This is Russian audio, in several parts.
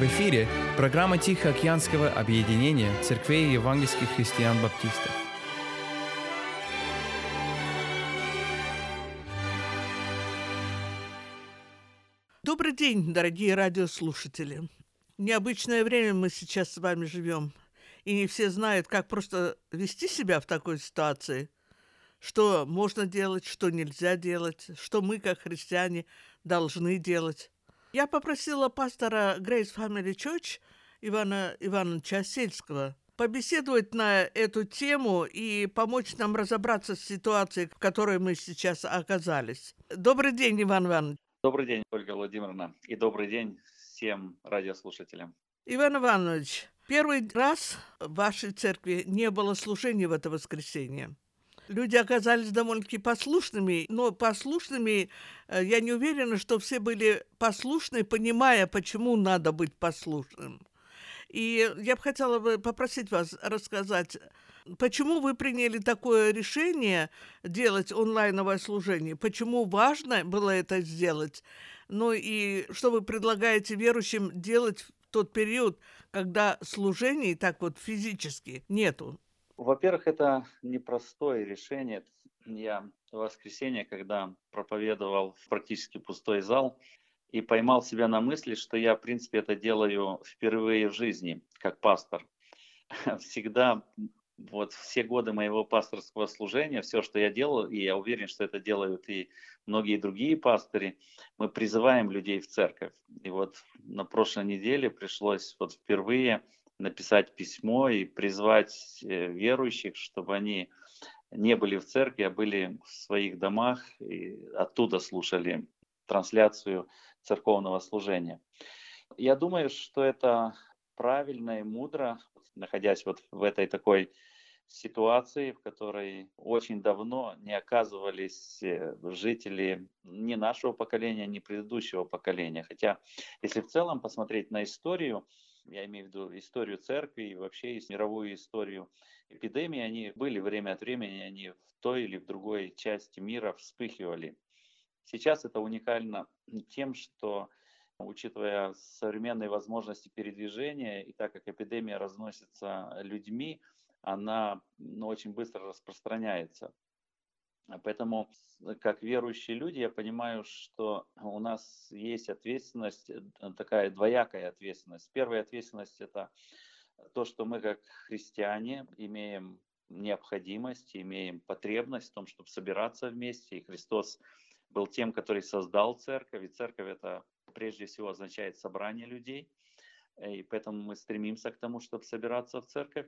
В эфире программа Тихоокеанского объединения церквей евангельских христиан-баптистов. Добрый день, дорогие радиослушатели. Необычное время мы сейчас с вами живем, и не все знают, как просто вести себя в такой ситуации, что можно делать, что нельзя делать, что мы, как христиане, должны делать. Я попросила пастора Grace Family Church Ивана Ивановича Сельского побеседовать на эту тему и помочь нам разобраться с ситуацией, в которой мы сейчас оказались. Добрый день, Иван Иванович. Добрый день, Ольга Владимировна, и добрый день всем радиослушателям. Иван Иванович, первый раз в вашей церкви не было служения в это воскресенье. Люди оказались довольно-таки послушными, но я не уверена, что все были послушны, понимая, почему надо быть послушным. И я бы хотела попросить вас рассказать, почему вы приняли такое решение делать онлайновое служение, почему важно было это сделать, ну и что вы предлагаете верующим делать в тот период, когда служений так вот физически нету? Во-первых, это непростое решение. Я в воскресенье, когда проповедовал в практически пустой зал, и поймал себя на мысли, что я, в принципе, это делаю впервые в жизни, как пастор. Всегда, вот все годы моего пасторского служения, все, что я делал, и я уверен, что это делают и многие другие пастыри, мы призываем людей в церковь. И вот на прошлой неделе пришлось вот впервые написать письмо и призвать верующих, чтобы они не были в церкви, а были в своих домах и оттуда слушали трансляцию церковного служения. Я думаю, что это правильно и мудро, находясь вот в этой такой ситуации, в которой очень давно не оказывались жители ни нашего поколения, ни предыдущего поколения. Хотя, если в целом посмотреть на историю, я имею в виду историю церкви и вообще мировую историю эпидемии, они были время от времени, они в той или в другой части мира вспыхивали. Сейчас это уникально тем, что, учитывая современные возможности передвижения, и так как эпидемия разносится людьми, она очень быстро распространяется. Поэтому, как верующие люди, я понимаю, что у нас есть ответственность, такая двоякая ответственность. Первая ответственность – это то, что мы, как христиане, имеем необходимость, имеем потребность в том, чтобы собираться вместе. И Христос был тем, который создал церковь. И церковь – это прежде всего означает собрание людей. И поэтому мы стремимся к тому, чтобы собираться в церковь.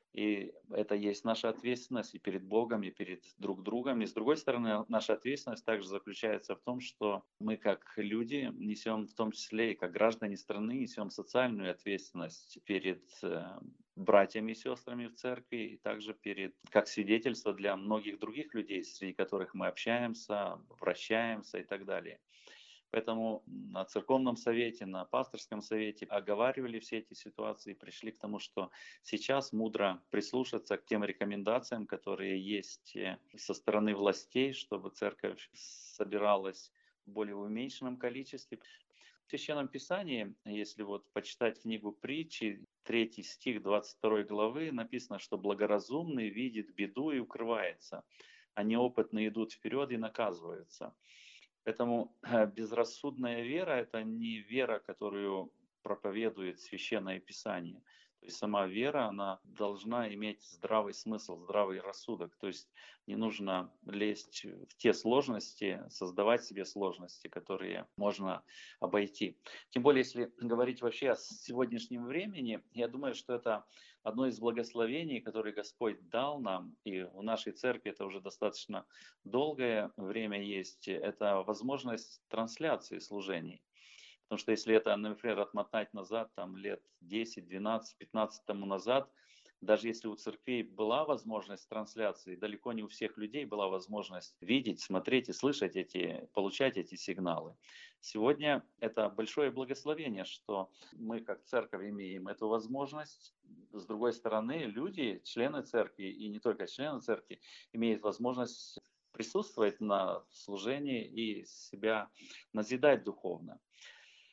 И это есть наша ответственность и перед Богом, и перед друг другом. И с другой стороны, наша ответственность также заключается в том, что мы как люди несем, в том числе и как граждане страны, несем социальную ответственность перед братьями и сестрами в церкви, и также как свидетельство для многих других людей, среди которых мы общаемся, вращаемся и так далее. Поэтому на церковном совете, на пасторском совете оговаривали все эти ситуации и пришли к тому, что сейчас мудро прислушаться к тем рекомендациям, которые есть со стороны властей, чтобы церковь собиралась в более уменьшенном количестве. В Священном Писании, если вот почитать книгу Притчи, 3 стих 22 главы, написано, что благоразумный видит беду и укрывается, а неопытные идут вперед и наказываются. Поэтому безрассудная вера – это не вера, которую проповедует Священное Писание. То есть сама вера, она должна иметь здравый смысл, здравый рассудок. То есть не нужно лезть в те сложности, создавать себе сложности, которые можно обойти. Тем более, если говорить вообще о сегодняшнем времени, я думаю, что это одно из благословений, которые Господь дал нам, и в нашей церкви это уже достаточно долгое время есть, это возможность трансляции служений. Потому что если это, например, отмотать назад, там лет 10, 12, 15 тому назад, даже если у церквей была возможность трансляции, далеко не у всех людей была возможность видеть, смотреть и слышать получать эти сигналы. Сегодня это большое благословение, что мы как церковь имеем эту возможность. С другой стороны, люди, члены церкви и не только члены церкви, имеют возможность присутствовать на служении и себя назидать духовно.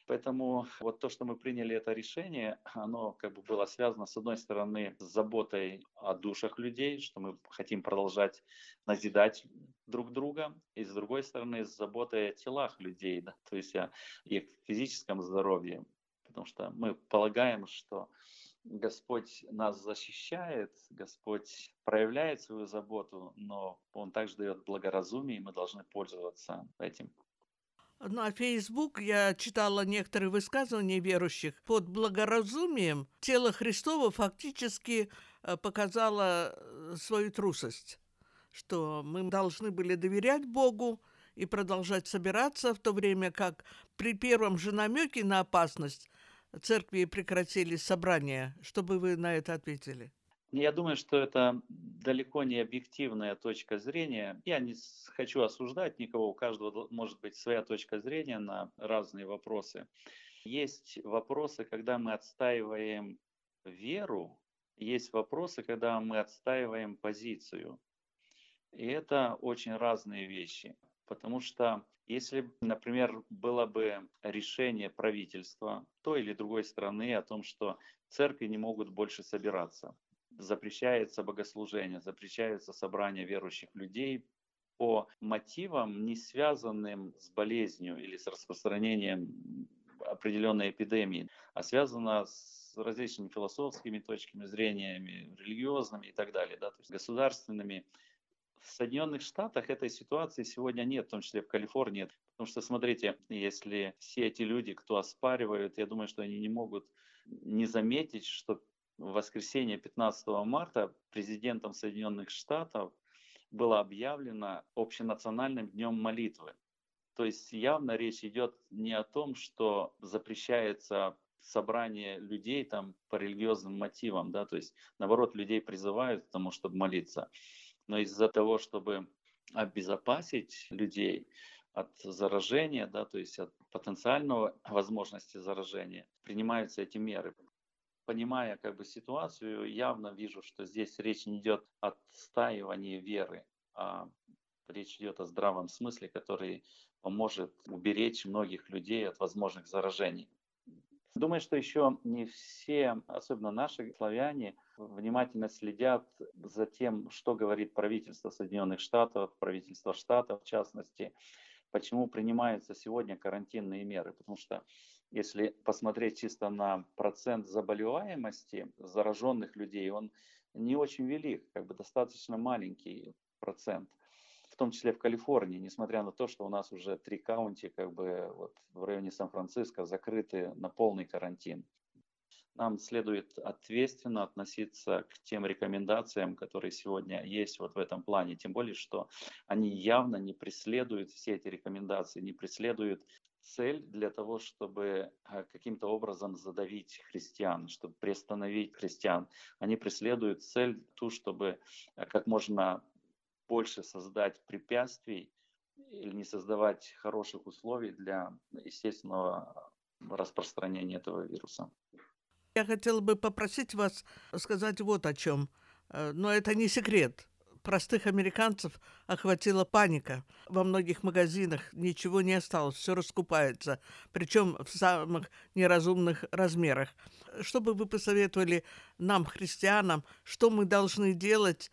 Поэтому вот то, что мы приняли это решение, оно как бы было связано, с одной стороны, с заботой о душах людей, что мы хотим продолжать назидать друг друга, и с другой стороны, с заботой о телах людей, да, то есть о их физическом здоровье, потому что мы полагаем, что Господь нас защищает, Господь проявляет свою заботу, но Он также дает благоразумие, и мы должны пользоваться этим. На Facebook я читала некоторые высказывания верующих. Под благоразумием тело Христово фактически показало свою трусость, что мы должны были доверять Богу и продолжать собираться, в то время как при первом же намеке на опасность церкви прекратили собрания. Что бы вы на это ответили? Я думаю, что это далеко не объективная точка зрения. Я не хочу осуждать никого, у каждого может быть своя точка зрения на разные вопросы. Есть вопросы, когда мы отстаиваем веру, есть вопросы, когда мы отстаиваем позицию. И это очень разные вещи. Потому что если, например, было бы решение правительства той или другой страны о том, что церкви не могут больше собираться, запрещается богослужение, запрещается собрание верующих людей по мотивам, не связанным с болезнью или с распространением определенной эпидемии, а связано с различными философскими точками зрения, религиозными и так далее, да, то есть государственными. В Соединенных Штатах этой ситуации сегодня нет, в том числе в Калифорнии. Потому что, смотрите, если все эти люди, кто оспаривают, я думаю, что они не могут не заметить, что в воскресенье 15 марта президентом Соединенных Штатов было объявлено общенациональным днем молитвы. То есть явно речь идет не о том, что запрещается собрание людей там по религиозным мотивам, да, то есть наоборот людей призывают к тому, чтобы молиться. Но из-за того, чтобы обезопасить людей от заражения, да, то есть от потенциального возможности заражения, принимаются эти меры. Понимая как бы ситуацию, явно вижу, что здесь речь не идет о отстаивании веры, а речь идет о здравом смысле, который поможет уберечь многих людей от возможных заражений. Думаю, что еще не все, особенно наши славяне, внимательно следят за тем, что говорит правительство Соединенных Штатов, правительство штатов в частности, почему принимаются сегодня карантинные меры. Потому что если посмотреть чисто на процент заболеваемости зараженных людей, он не очень велик, как бы достаточно маленький процент. В том числе в Калифорнии, несмотря на то, что у нас уже 3 каунти как бы вот в районе Сан-Франциско закрыты на полный карантин. Нам следует ответственно относиться к тем рекомендациям, которые сегодня есть вот в этом плане. Тем более, что они явно не преследуют, все эти рекомендации не преследуют цель для того, чтобы каким-то образом задавить христиан, чтобы приостановить христиан. Они преследуют цель ту, чтобы как можно больше создать препятствий или не создавать хороших условий для естественного распространения этого вируса. Я хотела бы попросить вас сказать вот о чем. Но это не секрет. Простых американцев охватила паника. Во многих магазинах ничего не осталось, все раскупается, причем в самых неразумных размерах. Что бы вы посоветовали нам, христианам, что мы должны делать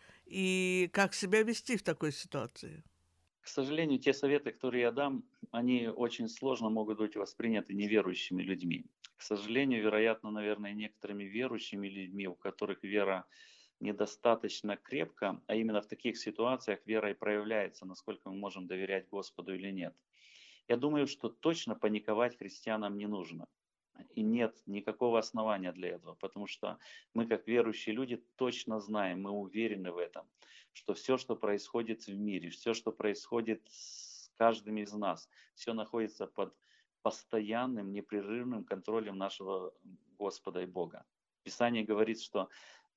и как себя вести в такой ситуации? К сожалению, те советы, которые я дам, они очень сложно могут быть восприняты неверующими людьми. К сожалению, вероятно, наверное, некоторыми верующими людьми, у которых вера недостаточно крепко, а именно в таких ситуациях вера и проявляется, насколько мы можем доверять Господу или нет. Я думаю, что точно паниковать христианам не нужно. И нет никакого основания для этого, потому что мы, как верующие люди, точно знаем, мы уверены в этом, что все, что происходит в мире, все, что происходит с каждым из нас, все находится под постоянным, непрерывным контролем нашего Господа и Бога. Писание говорит, что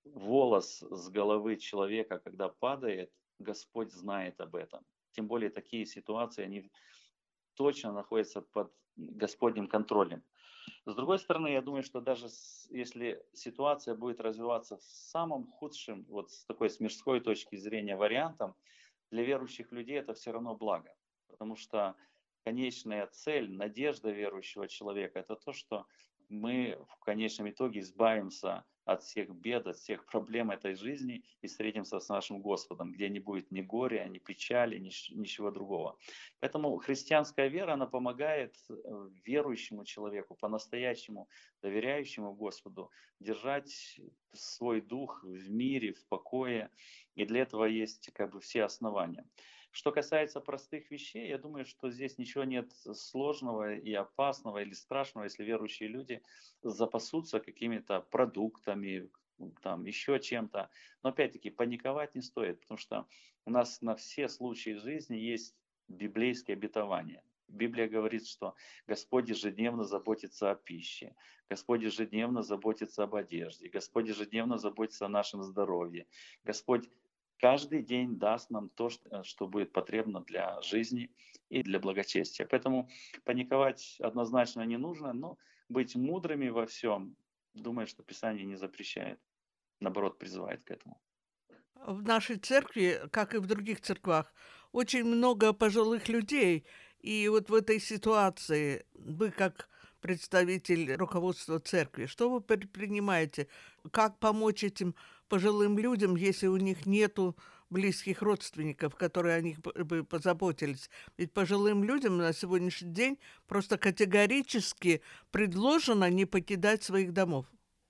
волос с головы человека, когда падает, Господь знает об этом. Тем более такие ситуации, они точно находятся под Господним контролем. С другой стороны, я думаю, что даже если ситуация будет развиваться в самом худшем, вот с такой с мирской точки зрения вариантом, для верующих людей это все равно благо. Потому что конечная цель, надежда верующего человека – это то, что мы в конечном итоге избавимся от всех бед, от всех проблем этой жизни и встретимся с нашим Господом, где не будет ни горя, ни печали, ничего другого. Поэтому христианская вера, она помогает верующему человеку, по-настоящему доверяющему Господу, держать свой дух в мире, в покое. И для этого есть как бы все основания. Что касается простых вещей, я думаю, что здесь ничего нет сложного и опасного или страшного, если верующие люди запасутся какими-то продуктами, там, еще чем-то. Но опять-таки паниковать не стоит, потому что у нас на все случаи жизни есть библейские обетования. Библия говорит, что Господь ежедневно заботится о пище, Господь ежедневно заботится об одежде, Господь ежедневно заботится о нашем здоровье. Господь каждый день даст нам то, что будет потребно для жизни и для благочестия. Поэтому паниковать однозначно не нужно, но быть мудрыми во всем, думаю, что Писание не запрещает, наоборот, призывает к этому. В нашей церкви, как и в других церквах, очень много пожилых людей. И вот в этой ситуации вы, как представитель руководства церкви, что вы предпринимаете? Как помочь этим пожилым людям, если у них нету близких родственников, которые о них бы позаботились? Ведь пожилым людям на сегодняшний день просто категорически предложено не покидать своих домов.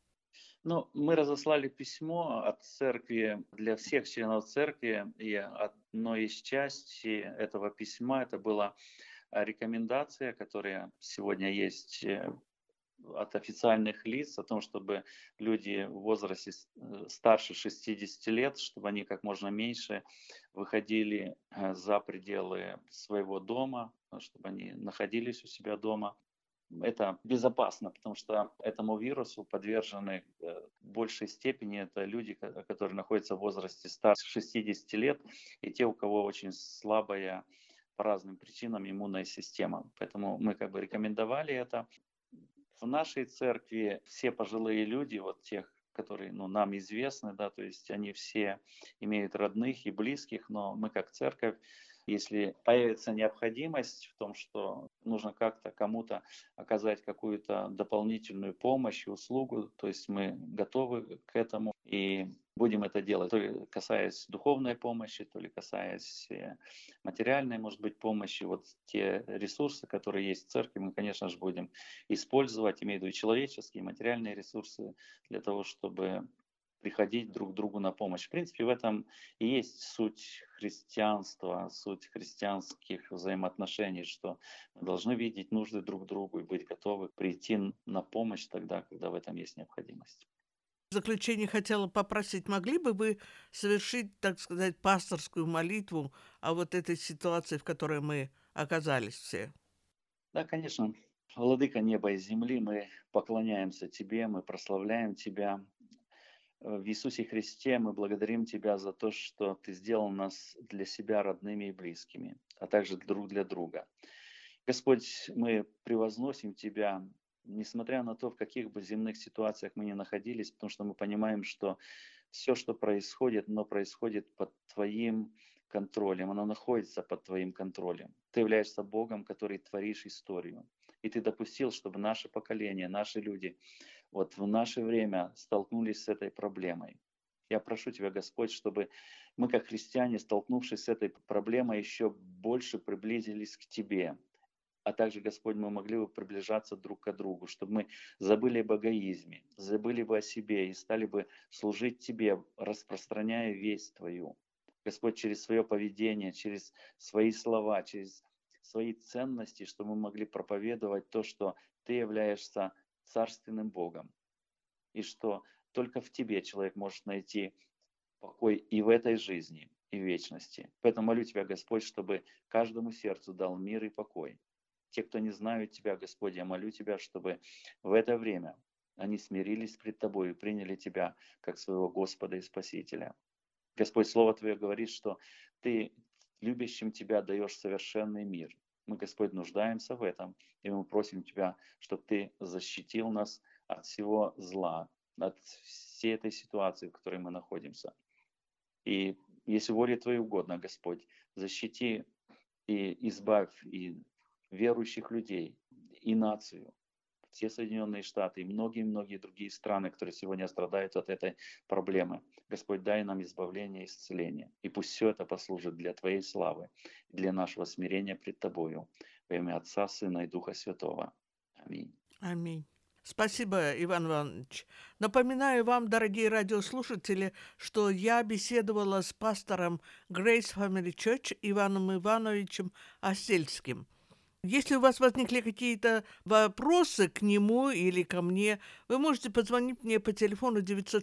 Ну, мы разослали письмо от церкви для всех членов церкви, и одной из частей этого письма это была рекомендация, которая сегодня есть от официальных лиц о том, чтобы люди в возрасте старше 60 лет, чтобы они как можно меньше выходили за пределы своего дома, чтобы они находились у себя дома. Это безопасно, потому что этому вирусу подвержены в большей степени это люди, которые находятся в возрасте старше 60 лет, и те, у кого очень слабая по разным причинам иммунная система. Поэтому мы как бы рекомендовали это. В нашей церкви все пожилые люди, вот тех, которые нам известны, да, то есть они все имеют родных и близких, но мы как церковь, если появится необходимость в том, что нужно как-то кому-то оказать какую-то дополнительную помощь и услугу, то есть мы готовы к этому и будем это делать, то ли касаясь духовной помощи, то ли касаясь материальной, может быть, помощи. Вот те ресурсы, которые есть в церкви, мы, конечно же, будем использовать, имею в виду человеческие, материальные ресурсы для того, чтобы приходить друг другу на помощь. В принципе, в этом и есть суть христианства, суть христианских взаимоотношений, что мы должны видеть нужды друг другу и быть готовы прийти на помощь тогда, когда в этом есть необходимость. В заключение хотела попросить, могли бы вы совершить, так сказать, пасторскую молитву о вот этой ситуации, в которой мы оказались все? Да, конечно. Владыка неба и земли, мы поклоняемся Тебе, мы прославляем Тебя. В Иисусе Христе мы благодарим Тебя за то, что Ты сделал нас для себя родными и близкими, а также друг для друга. Господь, мы превозносим Тебя, несмотря на то, в каких бы земных ситуациях мы ни находились, потому что мы понимаем, что все, что происходит, оно происходит под Твоим контролем, оно находится под Твоим контролем. Ты являешься Богом, который творишь историю. И Ты допустил, чтобы наше поколение, наши люди вот в наше время столкнулись с этой проблемой. Я прошу Тебя, Господь, чтобы мы, как христиане, столкнувшись с этой проблемой, еще больше приблизились к Тебе. А также, Господь, мы могли бы приближаться друг к другу, чтобы мы забыли об эгоизме, забыли бы о себе и стали бы служить Тебе, распространяя весть Твою. Господь, через свое поведение, через свои слова, через свои ценности, чтобы мы могли проповедовать то, что Ты являешься царственным Богом, и что только в Тебе человек может найти покой и в этой жизни, и в вечности. Поэтому молю Тебя, Господь, чтобы каждому сердцу дал мир и покой. Те, кто не знают Тебя, Господь, я молю Тебя, чтобы в это время они смирились пред Тобой и приняли Тебя как своего Господа и Спасителя. Господь, Слово Твое говорит, что Ты любящим Тебя даешь совершенный мир. Мы, Господь, нуждаемся в этом, и мы просим Тебя, чтобы Ты защитил нас от всего зла, от всей этой ситуации, в которой мы находимся. И если воле Твоей угодно, Господь, защити и избавь, и верующих людей и нацию, все Соединенные Штаты и многие-многие другие страны, которые сегодня страдают от этой проблемы. Господь, дай нам избавление и исцеление. И пусть все это послужит для Твоей славы, для нашего смирения пред Тобою. Во имя Отца, Сына и Духа Святого. Аминь. Аминь. Спасибо, Иван Иванович. Напоминаю вам, дорогие радиослушатели, что я беседовала с пастором Grace Family Church Иваном Ивановичем Осельским. Если у вас возникли какие-то вопросы к нему или ко мне, вы можете позвонить мне по телефону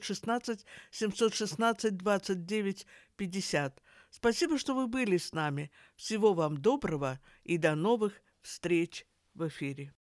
916-716-29-50. Спасибо, что вы были с нами. Всего вам доброго и до новых встреч в эфире.